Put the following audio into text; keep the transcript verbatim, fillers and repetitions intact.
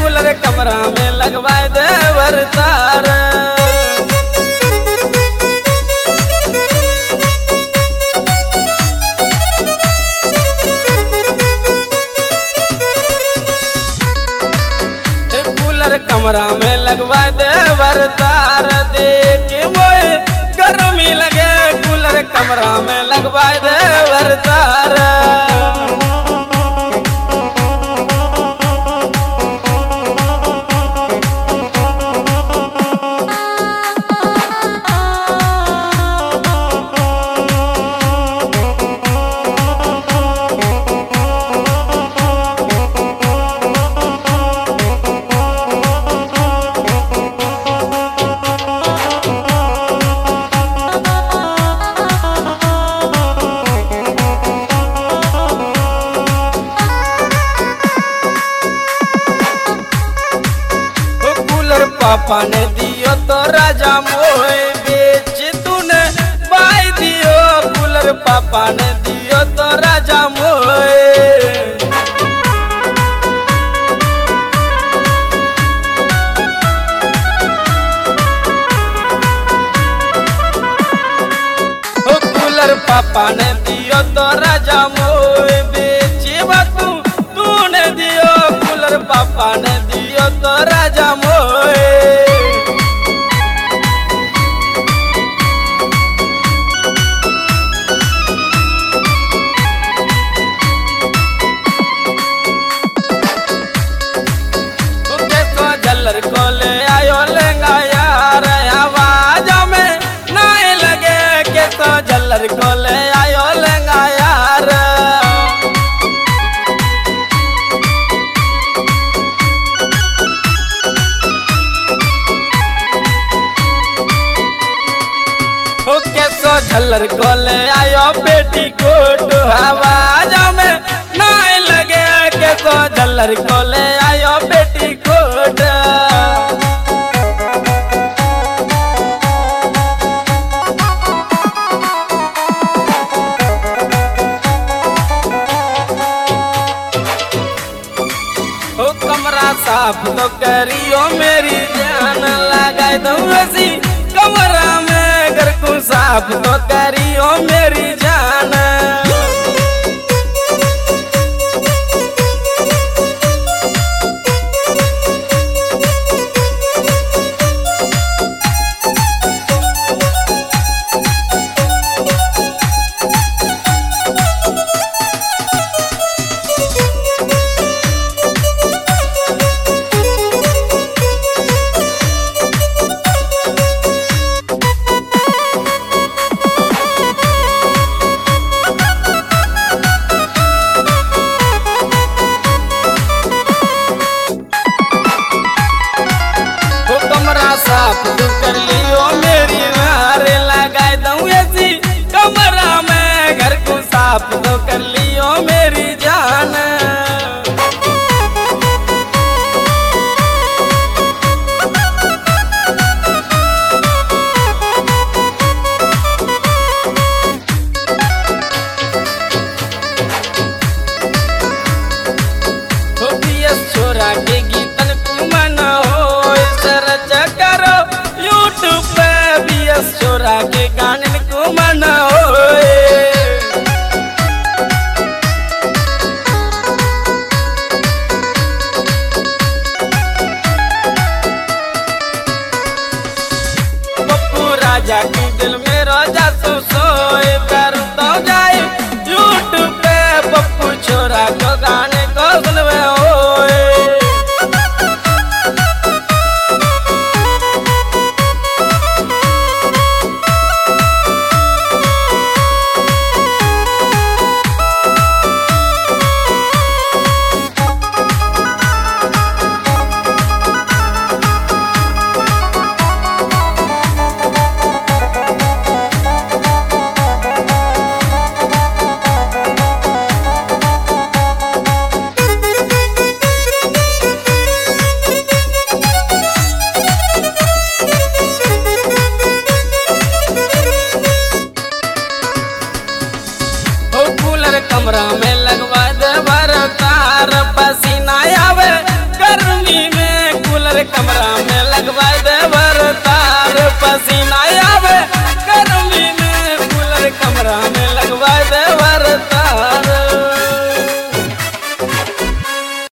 Cooler कमरा में लगवाए दे तार। कूलर कमरा में लगवाए दे तार, देख वो गर्मी लगे कूलर कमरा में लगवाए दे तार। पापा ने दियो तो राजा मोए बेच तूने बाई दियो, कूलर पापा ने दियो तो राजा मोए। ओ कूलर पापा ने दियो तो राजा मोए बेच तू तूने दियो, कूलर पापा ने दियो तो राजा मोए। झल्लर को ले आयो लेंगा यार, आवाज में नहीं लगे के तो झल्लर को ले आयो लेंगा यार। ओ के तो झल्लर को ले आयो बेटी कोट, आवाज में नहीं लगे के तो झल्लर को ले आयो बेटी कोट। ओ कमरा साफ तो करियो मेरी जान, लगाए दो ऐसी कमरा में घर को साफ तो करियो मेरी जान।